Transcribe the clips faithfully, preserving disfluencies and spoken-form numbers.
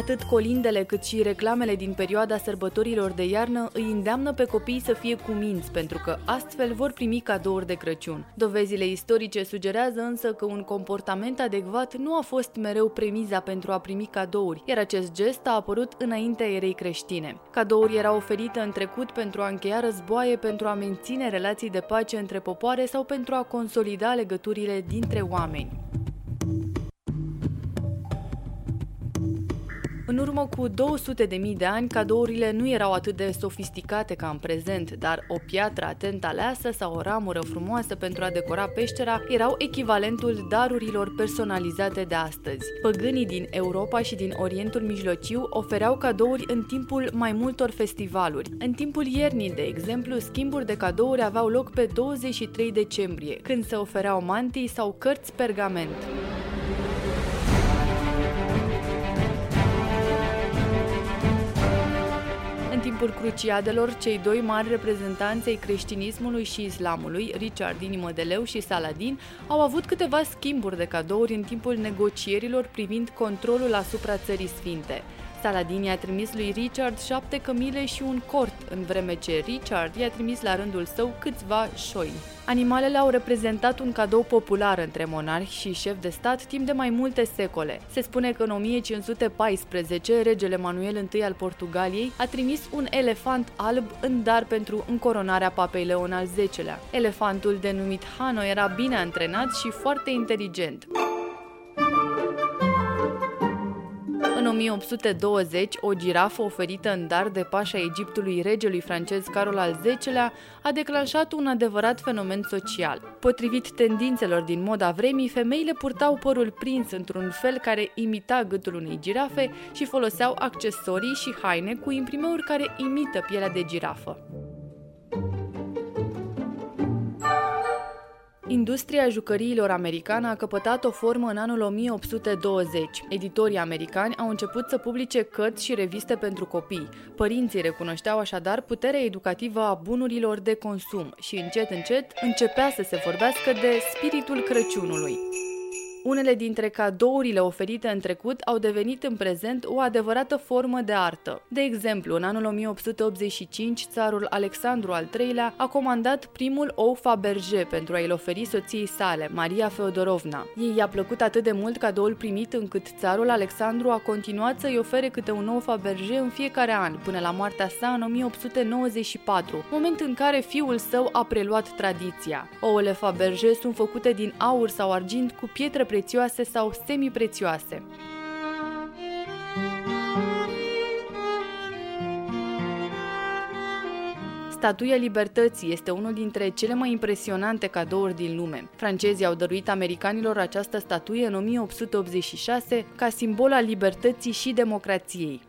Atât colindele cât și reclamele din perioada sărbătorilor de iarnă îi îndeamnă pe copii să fie cuminți, pentru că astfel vor primi cadouri de Crăciun. Dovezile istorice sugerează însă că un comportament adecvat nu a fost mereu premiza pentru a primi cadouri, iar acest gest a apărut înaintea erei creștine. Cadouri erau oferite în trecut pentru a încheia războaie, pentru a menține relații de pace între popoare sau pentru a consolida legăturile dintre oameni. În urmă cu două sute de mii de ani, cadourile nu erau atât de sofisticate ca în prezent, dar o piatră atent aleasă sau o ramură frumoasă pentru a decora peștera erau echivalentul darurilor personalizate de astăzi. Păgânii din Europa și din Orientul Mijlociu ofereau cadouri în timpul mai multor festivaluri. În timpul iernii, de exemplu, schimburi de cadouri aveau loc pe douăzeci și trei decembrie, când se ofereau mantii sau cărți pergament. În timpul cruciadelor, cei doi mari reprezentanți ai creștinismului și islamului, Richard inimă de leu și Saladin, au avut câteva schimburi de cadouri în timpul negocierilor privind controlul asupra țării sfinte. Saladin i-a trimis lui Richard șapte cămile și un cort, în vreme ce Richard i-a trimis la rândul său câțiva șoini. Animalele au reprezentat un cadou popular între monarhi și șefi de stat timp de mai multe secole. Se spune că în o mie cinci sute paisprezece, regele Manuel I al Portugaliei a trimis un elefant alb în dar pentru încoronarea papei Leon al zecelea. Elefantul denumit Hano era bine antrenat și foarte inteligent. În o mie opt sute douăzeci, o girafă oferită în dar de pașa Egiptului regelui francez Carol al zecelea a declanșat un adevărat fenomen social. Potrivit tendințelor din moda vremii, femeile purtau părul prins într-un fel care imita gâtul unei girafe și foloseau accesorii și haine cu imprimeuri care imită pielea de girafă. Industria jucăriilor americană a căpătat o formă în anul o mie opt sute douăzeci. Editorii americani au început să publice cărți și reviste pentru copii. Părinții recunoșteau așadar puterea educativă a bunurilor de consum și încet, încet începea să se vorbească de spiritul Crăciunului. Unele dintre cadourile oferite în trecut au devenit în prezent o adevărată formă de artă. De exemplu, în anul o mie opt sute optzeci și cinci, țarul Alexandru al treilea a comandat primul ou Fabergé pentru a-l oferi soției sale, Maria Feodorovna. Ei i-a plăcut atât de mult cadoul primit încât țarul Alexandru a continuat să-i ofere câte un ou Fabergé în fiecare an, până la moartea sa în o mie opt sute nouăzeci și patru, moment în care fiul său a preluat tradiția. Ouăle Fabergé sunt făcute din aur sau argint cu pietre prețioase sau semiprețioase. Statuia Libertății este unul dintre cele mai impresionante cadouri din lume. Francezii au dăruit americanilor această statuie în o mie opt sute optzeci și șase ca simbol al libertății și democrației.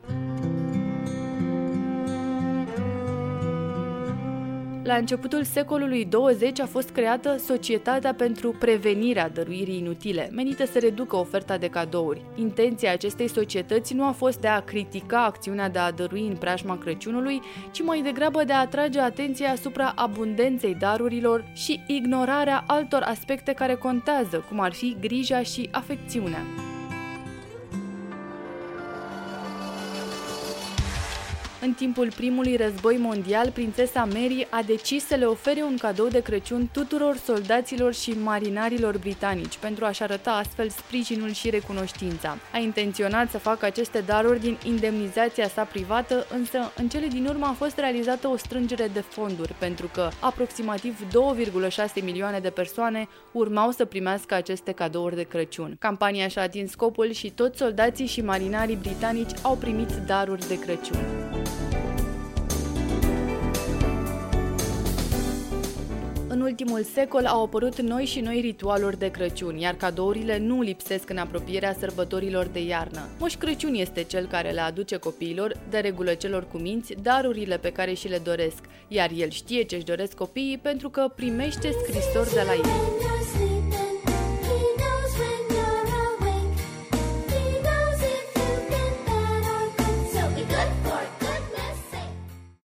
La începutul secolului douăzeci a fost creată Societatea pentru Prevenirea Dăruirii Inutile, menită să reducă oferta de cadouri. Intenția acestei societăți nu a fost de a critica acțiunea de a dărui în preajma Crăciunului, ci mai degrabă de a atrage atenția asupra abundenței darurilor și ignorarea altor aspecte care contează, cum ar fi grija și afecțiunea. În timpul primului război mondial, prințesa Mary a decis să le ofere un cadou de Crăciun tuturor soldaților și marinarilor britanici, pentru a-și arăta astfel sprijinul și recunoștința. A intenționat să facă aceste daruri din indemnizația sa privată, însă în cele din urmă a fost realizată o strângere de fonduri, pentru că aproximativ două virgulă șase milioane de persoane urmau să primească aceste cadouri de Crăciun. Campania și-a atins scopul și toți soldații și marinarii britanici au primit daruri de Crăciun. În ultimul secol au apărut noi și noi ritualuri de Crăciun, iar cadourile nu lipsesc în apropierea sărbătorilor de iarnă. Moș Crăciun este cel care le aduce copiilor, de regulă celor cu minți, darurile pe care și le doresc, iar el știe ce-și doresc copiii pentru că primește scrisori de la ei.